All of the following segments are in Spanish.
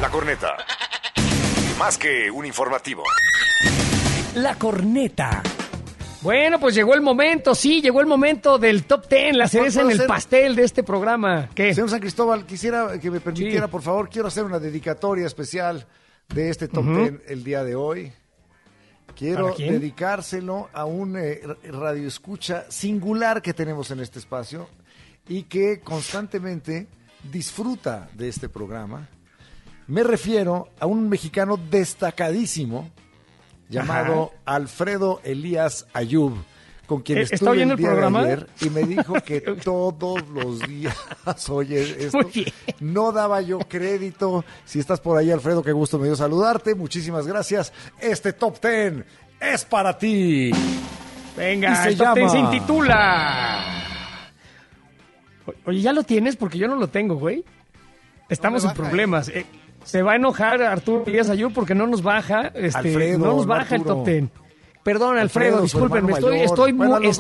La Corneta. Más que un informativo. La Corneta. Bueno, pues llegó el momento, llegó el momento del Top 10, la cereza en el pastel de este programa. ¿Qué? Señor San Cristóbal, quisiera que me permitiera, por favor, quiero hacer una dedicatoria especial de este Top 10 el día de hoy. Quiero dedicárselo a un radioescucha singular que tenemos en este espacio y que constantemente disfruta de este programa. Me refiero a un mexicano destacadísimo llamado Alfredo Elías Ayub, con quien estuve el día de ayer y me dijo que todos los días oye esto. No daba yo crédito. Si estás por ahí, Alfredo, qué gusto me dio saludarte. Muchísimas gracias. Este Top 10 es para ti. Venga, el Top 10 se intitula... Oye, ¿ya lo tienes? Porque yo no lo tengo, güey. Estamos en problemas. Se va a enojar Arturo Elías Ayub porque no nos baja, Alfredo, no nos baja el Top 10. Perdón, Alfredo, discúlpenme, estoy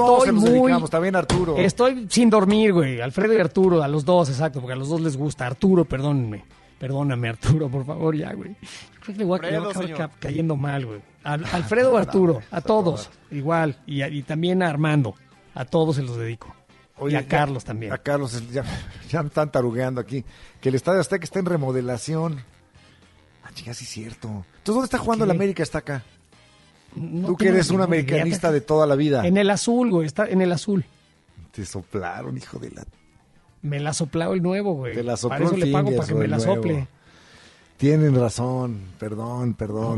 sin dormir, güey. Alfredo y Arturo, a los dos, exacto, porque a los dos les gusta. Arturo, perdóname, Arturo, por favor, ya, güey. Creo que le voy a acabar cayendo mal, güey. Alfredo o Arturo, a todos, igual, y también a Armando, a todos se los dedico. Oye, y a Carlos también. A Carlos, ya me están tarugueando aquí. Que el Estadio Azteca está en remodelación. Chica, sí es cierto. Entonces, ¿dónde está jugando el América? Está acá. No, tú que eres un americanista de toda la vida. En el azul, güey, está en el azul. Te soplaron, hijo de la... Me la soplado el nuevo, güey. Te la sopló. Para eso le pago, para que me la sople. Tienen razón. Perdón.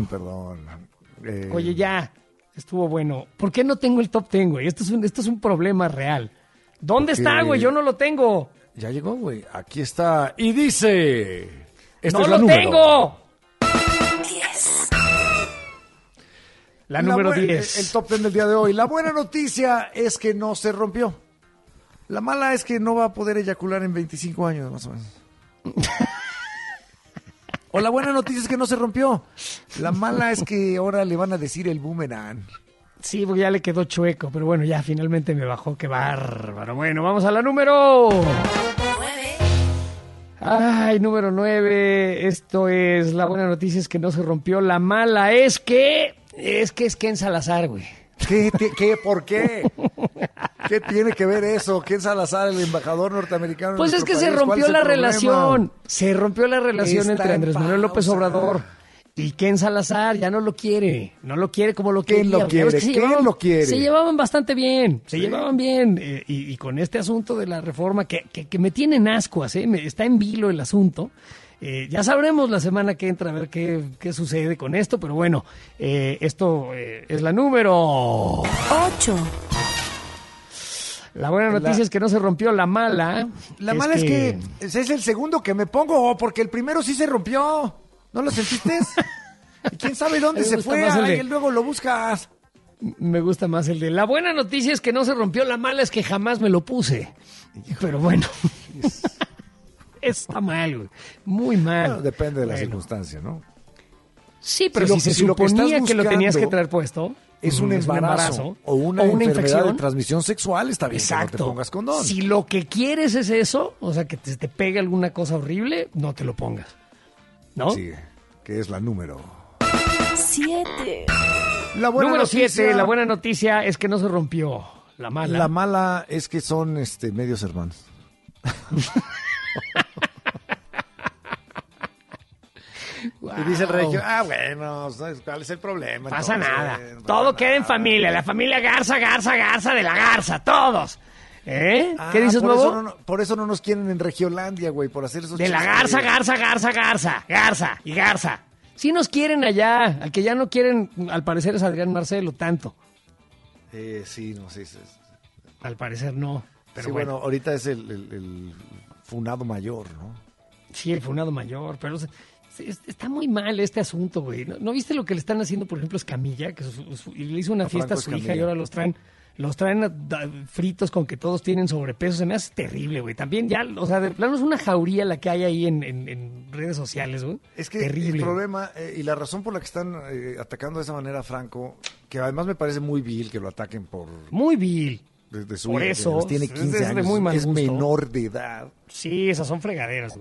Oye, ya. Estuvo bueno. ¿Por qué no tengo el Top 10, güey? Esto es un problema real. ¿Dónde está, güey? Yo no lo tengo. Ya llegó, güey. Aquí está. Y dice... ¡No lo tengo! 10. La número 10. El Top 10 del día de hoy. La buena noticia es que no se rompió. La mala es que no va a poder eyacular en 25 años, más o menos. O la buena noticia es que no se rompió. La mala es que ahora le van a decir el boomerang. Sí, porque ya le quedó chueco, pero bueno, ya finalmente me bajó, qué bárbaro. Bueno, vamos a la número 9. Ay, número 9, esto es, la buena noticia es que no se rompió, la mala es que Ken Salazar, güey. ¿Qué? ¿Por qué? ¿Qué tiene que ver eso? Ken Salazar, el embajador norteamericano. Pues es que se rompió la relación. Se rompió la relación entre Andrés Manuel López Obrador y Ken Salazar. Ya no lo quiere. No lo quiere como lo quería. ¿Quién lo quiere? Se llevaban bastante bien. Se llevaban bien. Y con este asunto de la reforma que me tienen ascuas, está en vilo el asunto. Ya sabremos la semana que entra a ver qué sucede con esto, pero bueno, esto es la número 8. La buena noticia es que no se rompió, la mala. La mala es que ese es el segundo que me pongo, porque el primero sí se rompió. ¿No lo sentiste? ¿Y quién sabe dónde se fue? Y luego lo buscas. Me gusta más el de la buena noticia es que no se rompió, la mala es que jamás me lo puse. Pero bueno. Está mal, güey. Muy mal. Bueno, depende de la circunstancia, ¿no? Sí, pero si se suponía que lo tenías que traer puesto, es un embarazo o una enfermedad de transmisión sexual, está bien. Exacto. Que no te pongas condón. Si lo que quieres es eso, o sea, que te pegue alguna cosa horrible, no te lo pongas. ¿No? Sí, que es la número 7. Número 7, la buena noticia es que no se rompió. La mala. La mala es que son medios hermanos. Wow. Y dice el regio, bueno, ¿cuál es el problema? Pasa nada. Todo queda en familia. La familia Garza de la Garza, todos. ¿Qué dices, nuevo? Por eso no nos quieren en Regiolandia, güey, por hacer esos de la Garza y Garza. Sí nos quieren allá. Al que ya no quieren, al parecer, es Adrián Marcelo, tanto. Sí. Al parecer no. Pero sí, bueno, ahorita es el funado mayor, ¿no? Sí, el funado mayor, pero está muy mal este asunto, güey. ¿No viste lo que le están haciendo, por ejemplo, a Escamilla? Que le hizo una fiesta a su hija y ahora los traen fritos con que todos tienen sobrepeso. Se me hace terrible, güey. También ya, o sea, de plano es una jauría la que hay ahí en redes sociales, güey. Es que terrible. El problema y la razón por la que están atacando de esa manera a Franco, que además me parece muy vil que lo ataquen por... Muy vil. De su por eso. Tiene 15 años, es menor de edad. Sí, esas son fregaderas, güey.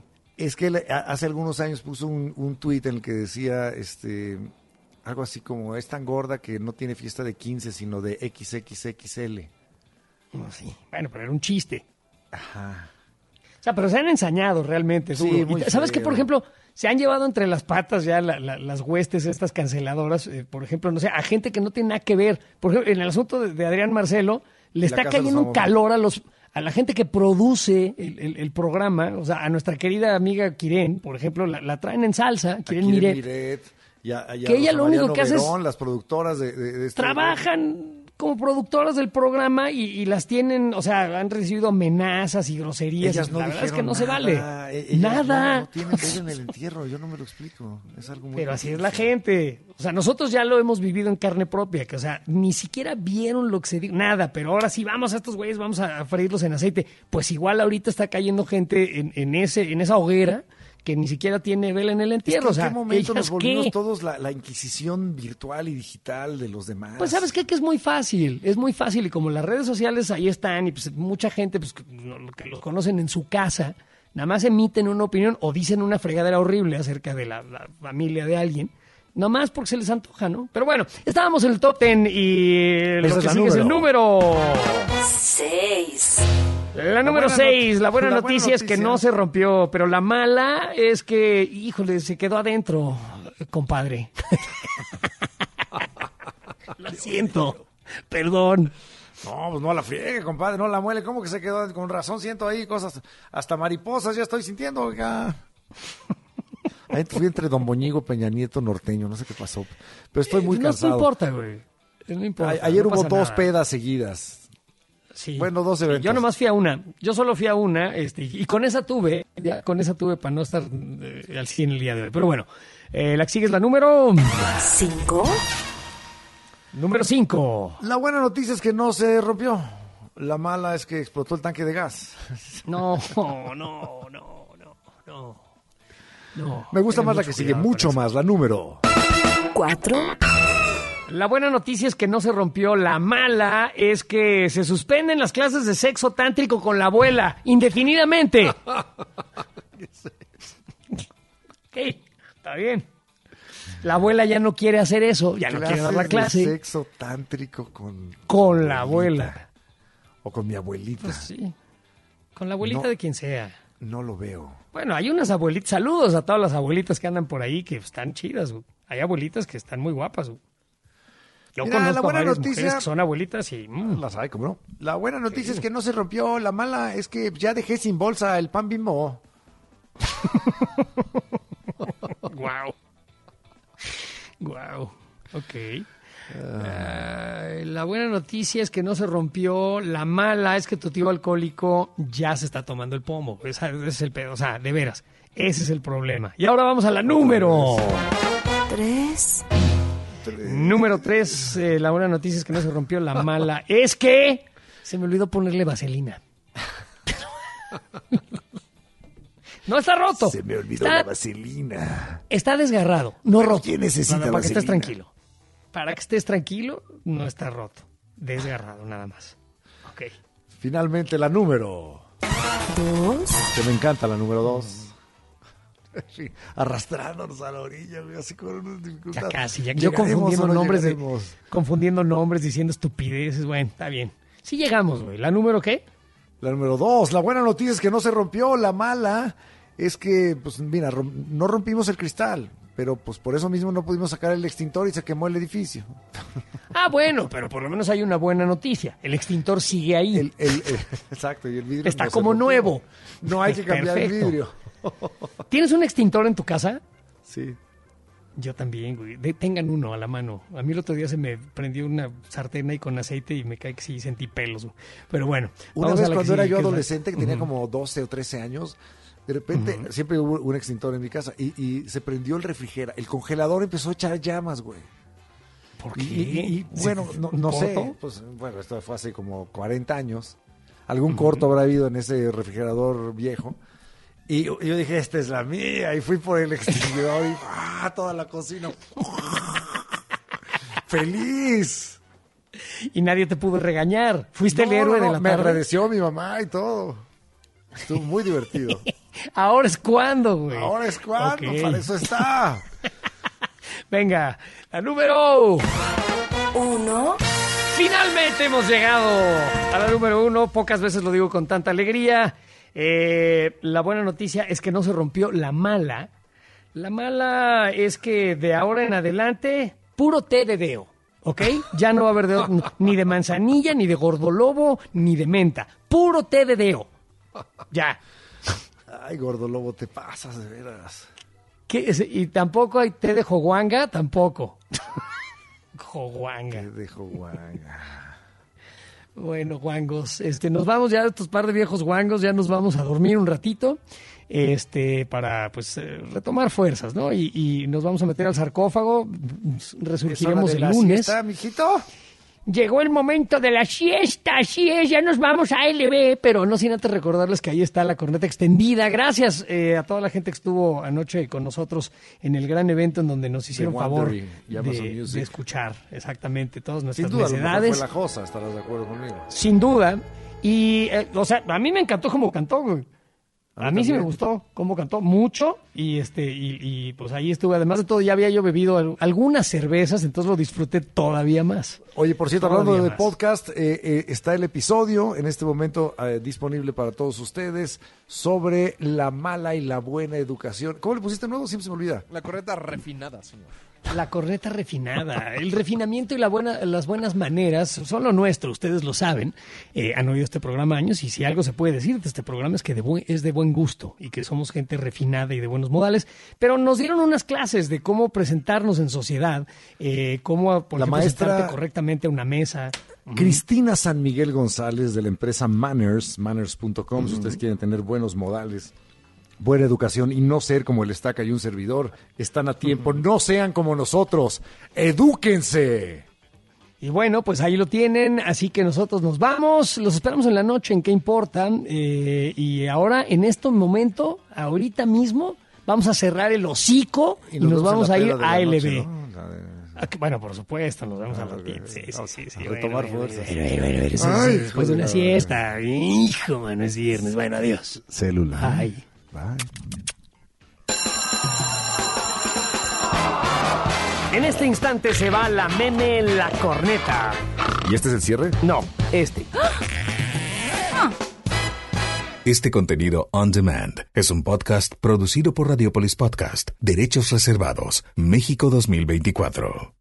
Es que hace algunos años puso un tuit en el que decía algo así como, es tan gorda que no tiene fiesta de 15, sino de XXXL. No, sí. Bueno, pero era un chiste. Ajá. O sea, pero se han ensañado realmente. Sí, muy ¿Sabes qué? feo. Por ejemplo, se han llevado entre las patas ya las huestes estas canceladoras, por ejemplo, no sé, a gente que no tiene nada que ver. Por ejemplo, en el asunto de Adrián Marcelo, le está cayendo un calor a la gente que produce el programa, o sea, a nuestra querida amiga Quirén, por ejemplo, la traen en salsa, Quirén Miret. Que ella lo único que hace es... Las productoras de este... Trabajan como productoras del programa y las tienen, o sea, han recibido amenazas y groserías. Ellas no la verdad es que no nada. se vale. Nada. No tienen dedo en el entierro, yo no me lo explico. Es algo muy Pero así es la gente. O sea, nosotros ya lo hemos vivido en carne propia, que, o sea, ni siquiera vieron lo que se dijo, nada, pero ahora sí vamos a estos güeyes, vamos a freírlos en aceite. Pues igual ahorita está cayendo gente en esa hoguera que ni siquiera tiene vela en el entierro. Es que ¿en qué momento nos volvimos ¿qué? todos la inquisición virtual y digital de los demás? Pues ¿sabes qué? Que es muy fácil y como las redes sociales ahí están y pues mucha gente pues, que los conocen en su casa, nada más emiten una opinión o dicen una fregadera horrible acerca de la familia de alguien, nada más porque se les antoja, ¿no? Pero bueno, estábamos en el top 10 y lo que sigue es el número 6. La número 6, la buena noticia es que no se rompió, pero la mala es que, híjole, se quedó adentro, compadre. Lo siento, perdón. No, pues no la friegue, compadre, no la muele. ¿Cómo que se quedó? Con razón siento ahí cosas, hasta mariposas ya estoy sintiendo, oiga. Ahí fui entre Don Boñigo, Peña Nieto, Norteño, no sé qué pasó, pero estoy muy cansado. No importa, güey. No importa. Ayer no hubo pasa 2 nada. pedas seguidas. Sí. Bueno, 2 eventos. Yo nomás fui a una. Yo solo fui a una, y con esa tuve para no estar al 100 el día de hoy. Pero bueno, la que sigue es la número 5. Número 5. La buena noticia es que no se rompió. La mala es que explotó el tanque de gas. No. Me gusta Ten más la mucho que sigue, cuidado mucho con eso. más, la número 4. La buena noticia es que no se rompió. La mala es que se suspenden las clases de sexo tántrico con la abuela indefinidamente. Ok, está bien. La abuela ya no quiere hacer eso, ya no quiere dar la Clases de clase sexo tántrico con la abuela. O con mi abuelita. Pues sí, con la abuelita No. de quien sea. No lo veo. Bueno, hay unas abuelitas, saludos a todas las abuelitas que andan por ahí que están chidas. Güey. Hay abuelitas que están muy guapas. Güey. Yo Mira, la conozco a buena varias noticia- mujeres que son abuelitas y... Las hay, ¿cómo no? La buena noticia es que no se rompió. La mala es que ya dejé sin bolsa el pan Bimbo. Wow. Ok. La buena noticia es que no se rompió. La mala es que tu tío alcohólico ya se está tomando el pomo. Ese es el pedo. O sea, de veras. Ese es el problema. Y ahora vamos a la número 3. Número 3. La buena noticia es que no se rompió. La mala es que se me olvidó ponerle vaselina. No está roto. Se me olvidó Está- la vaselina. Está desgarrado, no Pero roto. ¿quién necesita Para que estés vaselina? tranquilo. Para que estés tranquilo, no está roto. Desgarrado, nada más. Ok. Finalmente la número. 2. Que me encanta la número 2. Sí, arrastrándonos a la orilla, güey, así con unas Ya dificultades. casi, ya yo ¿Llegaremos confundiendo o no nombres llegaremos? confundiendo nombres, diciendo estupideces. Bueno, está bien. Sí llegamos, güey. ¿La número qué? La número 2. La buena noticia es que no se rompió. La mala es que, pues mira, no rompimos el cristal. Pero pues por eso mismo no pudimos sacar el extintor y se quemó el edificio. Ah, bueno, pero por lo menos hay una buena noticia. El extintor sigue ahí. Exacto, y el vidrio Está no se como rompió. nuevo. No hay que cambiar el Perfecto. vidrio. ¿Tienes un extintor en tu casa? Sí. Yo también, güey. Tengan uno a la mano. A mí el otro día se me prendió una sartén ahí con aceite y me cae que sí sentí pelos, güey. Pero bueno. Una vamos a vez la que cuando era sigue, yo que es la- adolescente, que tenía como 12 o 13 años, de repente siempre hubo un extintor en mi casa y se prendió el refrigerador. El congelador empezó a echar llamas, güey. ¿Por qué? Y bueno, ¿Sí? no sé. ¿Corto? Pues, bueno, esto fue hace como 40 años. Algún corto habrá habido en ese refrigerador viejo. Y yo dije, esta es la mía. Y fui por el extinguidor y toda la cocina. ¡Feliz! Y nadie te pudo regañar. Fuiste el héroe de la Me tarde. agradeció mi mamá y todo. Estuvo muy divertido. Ahora es cuando, güey. Ahora es cuando, Ok. para eso está. Venga, la número 1, Finalmente hemos llegado a la número 1. Pocas veces lo digo con tanta alegría. La buena noticia es que no se rompió. La mala es que de ahora en adelante, puro té de deo, ¿ok? Ya no va a haber deo, ni de manzanilla, ni de gordolobo, ni de menta. Puro té de deo. Ya. Ay, gordo lobo, te pasas de veras. Y tampoco hay té de joguanga, tampoco. Joguanga. Te dejo guanga. Bueno, guangos, nos vamos ya, estos par de viejos guangos, ya nos vamos a dormir un ratito, para, pues, retomar fuerzas, ¿no? Y nos vamos a meter al sarcófago, resurgiremos ¿Es el hora de la lunes. siesta, mijito? Llegó el momento de la siesta, así es, ya nos vamos a LB, pero no sin antes recordarles que ahí está la corneta extendida. Gracias a toda la gente que estuvo anoche con nosotros en el gran evento en donde nos hicieron favor Wondery y Amazon Music. de escuchar exactamente todas Sin nuestras duda, a lo mejor necesidades. fue la Josa, estarás de acuerdo conmigo. Sin duda. Y, o sea, a mí me encantó cómo cantó, güey. A mí sí me gustó cómo cantó mucho y pues ahí estuve. Además de todo, ya había yo bebido algunas cervezas, entonces lo disfruté todavía más. Oye, por cierto, Todavía hablando de más. podcast, está el episodio en este momento disponible para todos ustedes sobre la mala y la buena educación. ¿Cómo le pusiste nuevo? Siempre se me olvida. La corneta refinada, señor. La corneta refinada, el refinamiento y las buenas maneras son lo nuestro, ustedes lo saben. Han oído este programa años y si algo se puede decir de este programa es que es de buen gusto y que somos gente refinada y de buenos modales. Pero nos dieron unas clases de cómo presentarnos en sociedad, cómo, por La ejemplo, maestra- sentarte correctamente a una mesa. Cristina San Miguel González de la empresa manners.com, si ustedes quieren tener buenos modales, buena educación y no ser como el Estaca y un servidor, están a tiempo. No sean como nosotros, edúquense. Y bueno, pues ahí lo tienen, así que nosotros nos vamos, los esperamos en la noche en ¿Qué importa? Y ahora, en este momento, ahorita mismo, vamos a cerrar el hocico y nos vamos a ir a LB. Bueno, por supuesto, nos vemos al ratito. Sí. A retomar fuerzas. Bueno, después de una siesta. Hijo, mano, es viernes. Bueno, adiós. Celular. Ay. Bye. En este instante se va la meme la corneta. ¿Y este es el cierre? No, este. Este contenido on demand es un podcast producido por Radiopolis Podcast, Derechos Reservados, México 2024.